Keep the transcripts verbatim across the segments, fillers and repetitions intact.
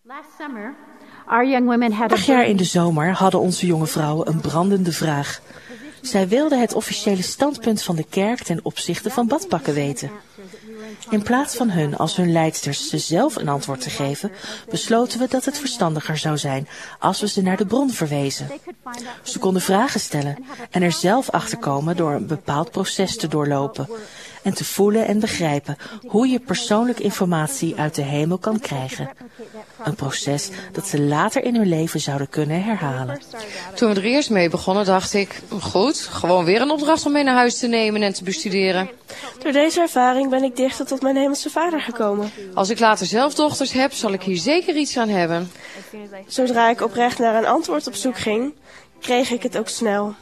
Vorig jaar in de zomer hadden onze jonge vrouwen een brandende vraag. Zij wilden het officiële standpunt van de kerk ten opzichte van badpakken weten. In plaats van hun als hun leidsters ze zelf een antwoord te geven, besloten we dat het verstandiger zou zijn als we ze naar de bron verwezen. Ze konden vragen stellen en er zelf achter komen door een bepaald proces te doorlopen en te voelen en begrijpen hoe je persoonlijk informatie uit de hemel kan krijgen. Een proces dat ze later in hun leven zouden kunnen herhalen. Toen we er eerst mee begonnen, dacht ik, goed, gewoon weer een opdracht om mee naar huis te nemen en te bestuderen. Door deze ervaring ben ik dichter tot mijn hemelse vader gekomen. Als ik later zelf dochters heb, zal ik hier zeker iets aan hebben. Zodra ik oprecht naar een antwoord op zoek ging, kreeg ik het ook snel.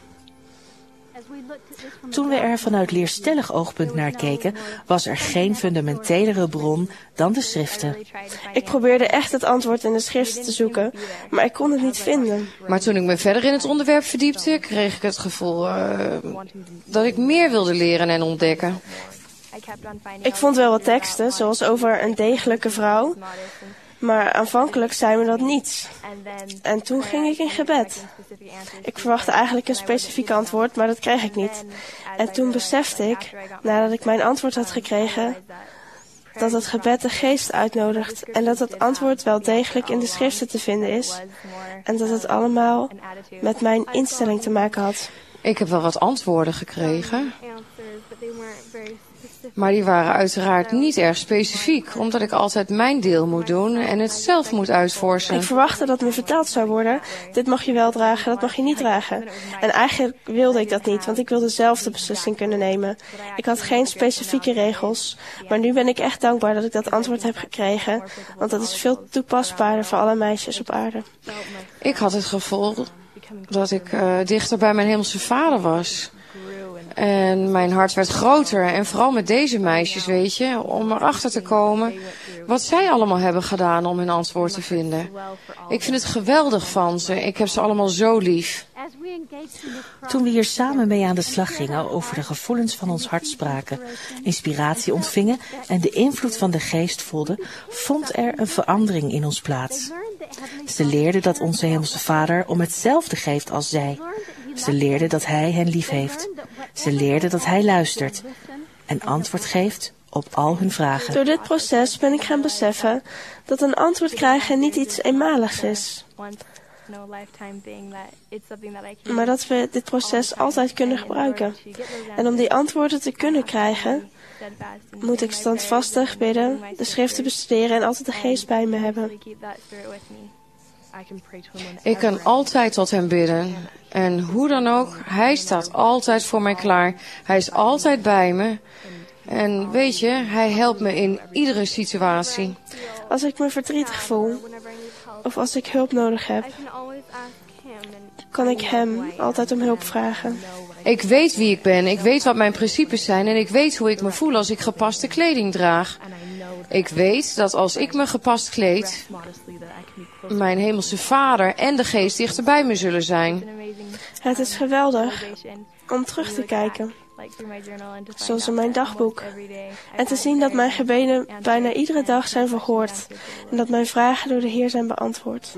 Toen we er vanuit leerstellig oogpunt naar keken, was er geen fundamentelere bron dan de schriften. Ik probeerde echt het antwoord in de schriften te zoeken, maar ik kon het niet vinden. Maar toen ik me verder in het onderwerp verdiepte, kreeg ik het gevoel uh, dat ik meer wilde leren en ontdekken. Ik vond wel wat teksten, zoals over een degelijke vrouw, maar aanvankelijk zei me dat niets. En toen ging ik in gebed. Ik verwachtte eigenlijk een specifiek antwoord, maar dat kreeg ik niet. En toen besefte ik, nadat ik mijn antwoord had gekregen, dat het gebed de geest uitnodigt en dat het antwoord wel degelijk in de schriften te vinden is. En dat het allemaal met mijn instelling te maken had. Ik heb wel wat antwoorden gekregen. Maar die waren uiteraard niet erg specifiek, omdat ik altijd mijn deel moet doen en het zelf moet uitvorsen. Ik verwachtte dat me verteld zou worden, dit mag je wel dragen, dat mag je niet dragen. En eigenlijk wilde ik dat niet, want ik wilde zelf de beslissing kunnen nemen. Ik had geen specifieke regels, maar nu ben ik echt dankbaar dat ik dat antwoord heb gekregen, want dat is veel toepasbaarder voor alle meisjes op aarde. Ik had het gevoel dat ik uh, dichter bij mijn hemelse vader was. En mijn hart werd groter. En vooral met deze meisjes, weet je, om erachter te komen wat zij allemaal hebben gedaan om hun antwoord te vinden. Ik vind het geweldig van ze. Ik heb ze allemaal zo lief. Toen we hier samen mee aan de slag gingen, over de gevoelens van ons hart spraken, inspiratie ontvingen en de invloed van de geest voelden, vond er een verandering in ons plaats. Ze leerden dat onze hemelse vader om hetzelfde geeft als zij. Ze leerden dat hij hen lief heeft. Ze leerden dat hij luistert en antwoord geeft op al hun vragen. Door dit proces ben ik gaan beseffen dat een antwoord krijgen niet iets eenmaligs is. Maar dat we dit proces altijd kunnen gebruiken. En om die antwoorden te kunnen krijgen, moet ik standvastig bidden, de schriften bestuderen en altijd de geest bij me hebben. Ik kan altijd tot hem bidden. En hoe dan ook, hij staat altijd voor mij klaar. Hij is altijd bij me. En weet je, hij helpt me in iedere situatie. Als ik me verdrietig voel, of als ik hulp nodig heb, kan ik hem altijd om hulp vragen. Ik weet wie ik ben, ik weet wat mijn principes zijn en ik weet hoe ik me voel als ik gepaste kleding draag. Ik weet dat als ik me gepast kleed, mijn hemelse vader en de geest dichter bij me zullen zijn. Het is geweldig om terug te kijken, zoals in mijn dagboek, en te zien dat mijn gebeden bijna iedere dag zijn verhoord en dat mijn vragen door de Heer zijn beantwoord.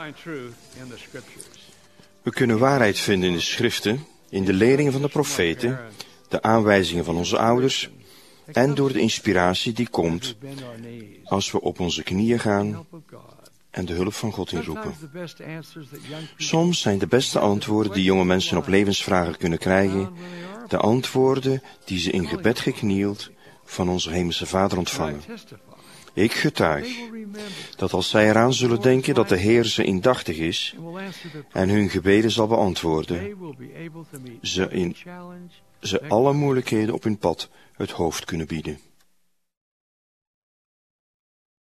We kunnen waarheid vinden in de schriften, in de leringen van de profeten, de aanwijzingen van onze ouders en door de inspiratie die komt als we op onze knieën gaan en de hulp van God inroepen. Soms zijn de beste antwoorden die jonge mensen op levensvragen kunnen krijgen, de antwoorden die ze in gebed geknield van onze hemelse Vader ontvangen. Ik getuig dat als zij eraan zullen denken dat de Heer ze indachtig is en hun gebeden zal beantwoorden, ze in ze alle moeilijkheden op hun pad het hoofd kunnen bieden.